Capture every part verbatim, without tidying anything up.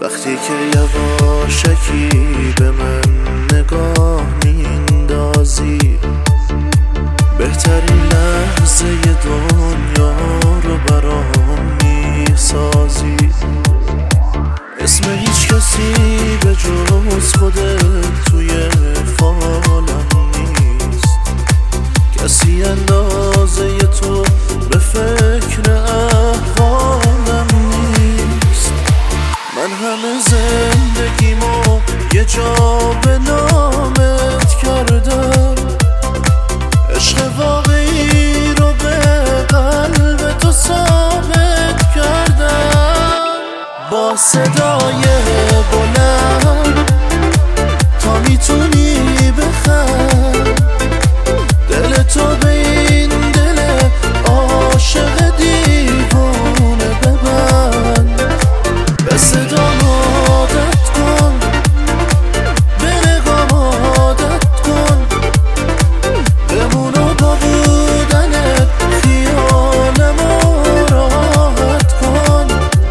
وقتی که یواشکی به من نگاه میندازی، بهترین لحظه دنیا رو برام میسازی. اسم هیچ کسی به جز خودت توی فالم نیست، کسی اندازه تو به فکر احوالم نیست. من همه زندگیمو یه جا به نامت کردم، عشق واقعی رو به قلب تو ثابت کردم. با صدای بلند تا میتونی بخند، دل تو به این دل عاشق دیوونه ببند. به صدام عادت کن، به نگام عادت کن، بمونو با بودنت خیالمو راحت کن.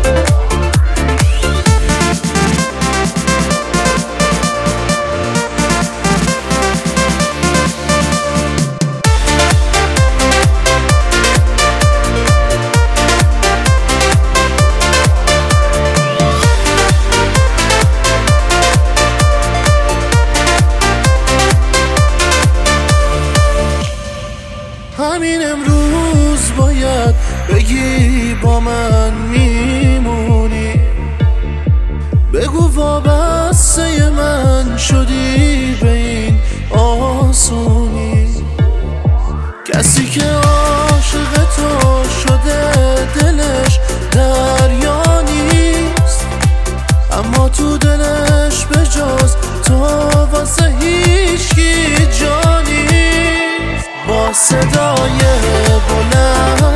همین امروز باید بگی با من میمونی، بگو وابسته من شدی به این آسونی. کسی که عاشق تو شده دلش دریا نیست، اما تو دلش به جز تو واسه هیچکی جا نیست. با صدای بلند